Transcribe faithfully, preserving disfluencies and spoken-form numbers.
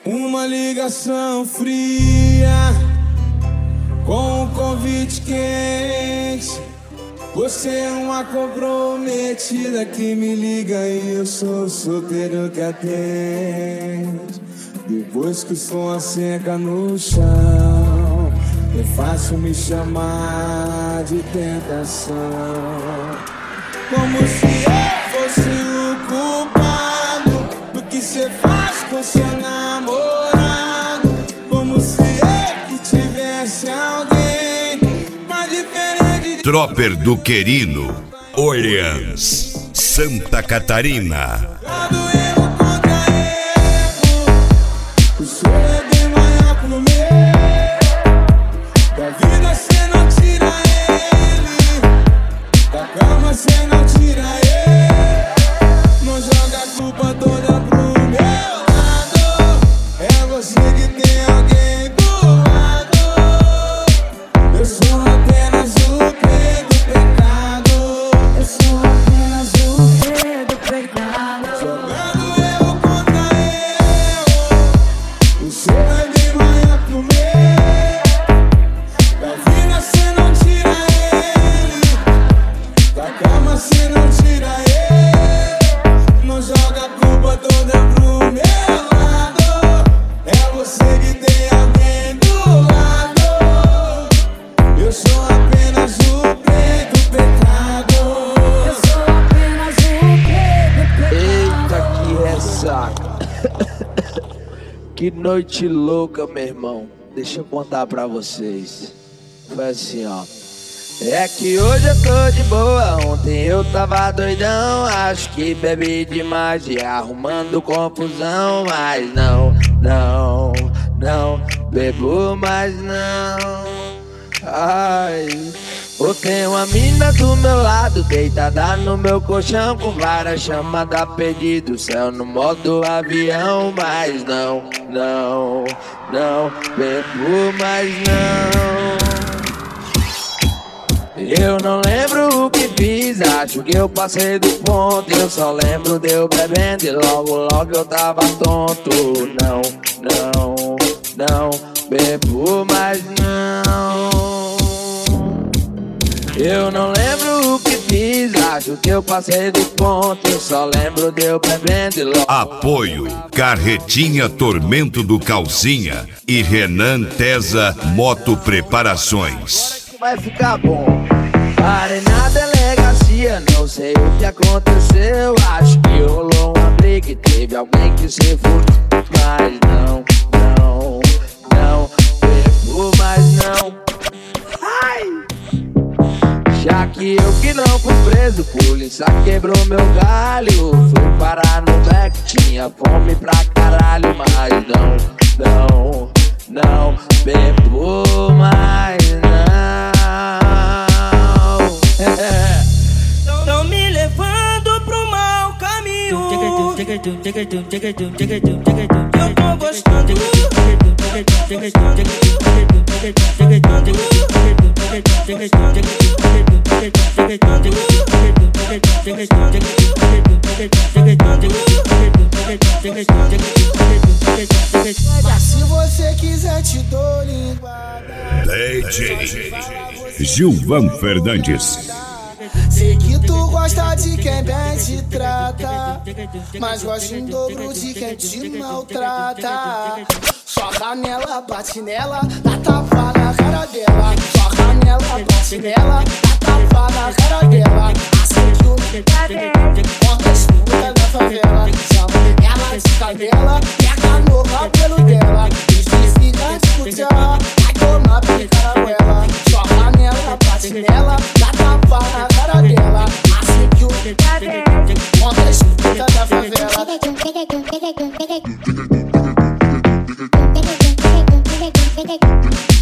Uma ligação fria com um convite quente. Você é uma comprometida que me liga e eu sou o solteiro que atende. Depois que o som asseca no chão, é fácil me chamar de tentação. Como se eu fosse o culpado do que cê faz com seu namorado. Como se eu que tivesse alguém mais diferente de... Tropper do Querino, Orleans, Santa Catarina. O seu é bem maior que o meu. Da vida cê não tira ele, da cama cê não tira ele. Não joga a culpa toda pro meu lado. É você que tem alguém do lado. Eu sou apenas o rei do pecado. Eu sou apenas o rei do pecado. Jogando eu contra eu. O seu é bem maior que o meu. Da vida cê não tira ele, da cama cê não tira ele. Não joga a culpa toda pro meu lado. É você que tem alguém do lado. Eu sou apenas o rei do pecado. Eu sou apenas o rei do pecado. Eita, que ressaca. Que noite louca, meu irmão. Deixa eu contar pra vocês. Foi assim, ó. É que hoje eu tô de boa. Ontem eu tava doidão. Acho que bebi demais e arrumando confusão. Mas não, não, não bebo mais não. Ai, eu tenho uma mina do meu lado, deitada no meu colchão, com várias chamadas perdido, céu no modo avião. Mas não, não, não bebo mais não. Eu não lembro o que fiz, acho que eu passei do ponto. Eu só lembro de eu bebendo e logo, logo eu tava tonto. Não, não, não bebo mais não. Eu não lembro o que fiz, acho que eu passei do ponto. Eu só lembro de eu bebendo e logo... Apoio Carretinha Tormento do Calcinha e Renan Tesa Moto Preparações. Vai ficar bom. Parei na delegacia, não sei o que aconteceu. Acho que rolou uma briga e teve alguém que se fudeu. Mas não, não, não bebo mais não. Ai! Já que eu que não fui preso, polícia quebrou meu galho. Fui parar no back, tinha fome pra caralho. Mas não, não, não bebo mais não. Tão me levando pro mau caminho. Eu tô gostando. Se você quiser te dou linguada. D J Gilvan Fernandes. Sei que tu gosta de quem bem te trata, mas gosta em dobro de quem te maltrata. Só canela, bate nela, dá tapa na cara dela. Só canela, bate nela, dá tapa na cara dela. Assim que o conta a escuta da favela. Chama ela de cadela, pega no cabelo dela. Desliga de cutia, vai tomar pica na goela. Só canela, bate nela, dá tapa na cara dela. Assim que o conta a escuta da favela. Thank you.